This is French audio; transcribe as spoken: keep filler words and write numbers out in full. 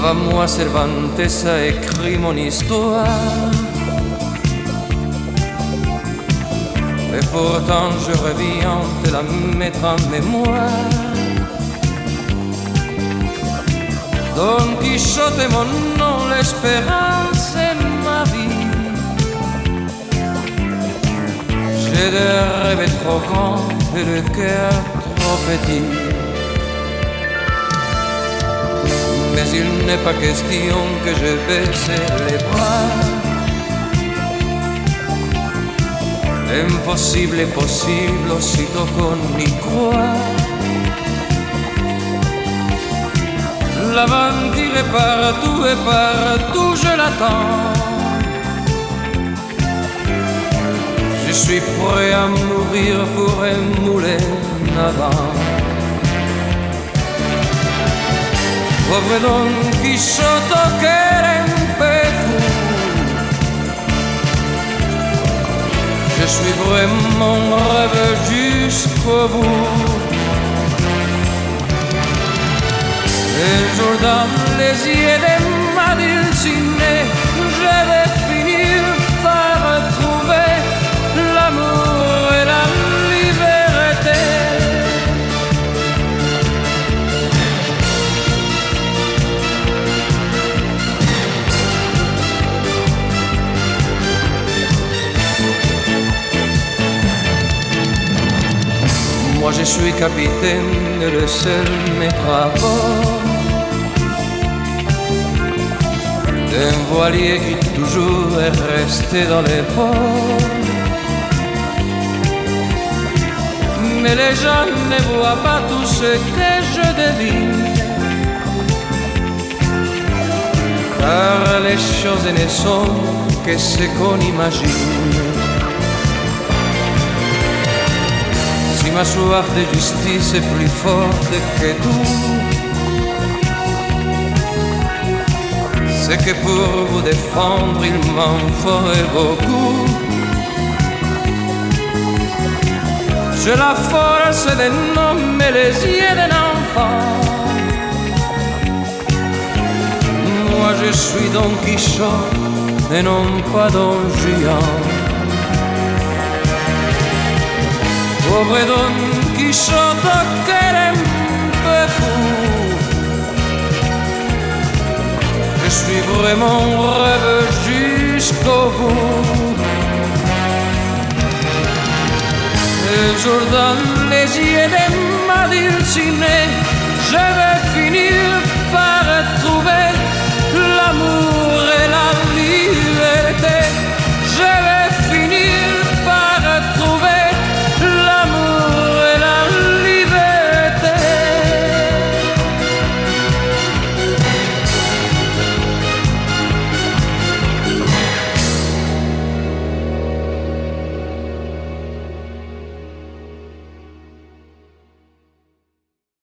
Avant moi, Cervantes a écrit mon histoire. Et pourtant, je reviens de la mettre en mémoire. Don Quichotte est mon nom, l'espérance est ma vie. J'ai des rêves trop grands et le cœur trop petit. Mais il n'est pas question que je baisse les bras. Impossible est possible aussitôt qu'on y croit. L'aventure est partout et partout je l'attends. Je suis prêt à mourir pour un moulin à vent. Pauvre Don Quichotte qu'elle est un peu fou. Je suis vraiment rêve jusqu'au bout. Un jour dans les yeux de ma dulcinée, je vais finir par trouver l'amour et la liberté. Moi je suis capitaine et le seul maître à bord d'un voilier qui toujours est resté dans les ports. Mais les gens ne voient pas tout ce que je devine, car les choses ne sont que ce qu'on imagine. Si ma soif de justice est plus forte que tout, c'est que pour vous défendre il m'en faudrait beaucoup. J'ai la force de nommer les yeux d'un enfant. Moi je suis Don Quichotte et non pas Don Juan. Pauvre Don Quichotte qu'elle est un peu fou. Je suis vraiment rêve jusqu'au bout. Un jour dans les yeux de ma dulcinée, je vais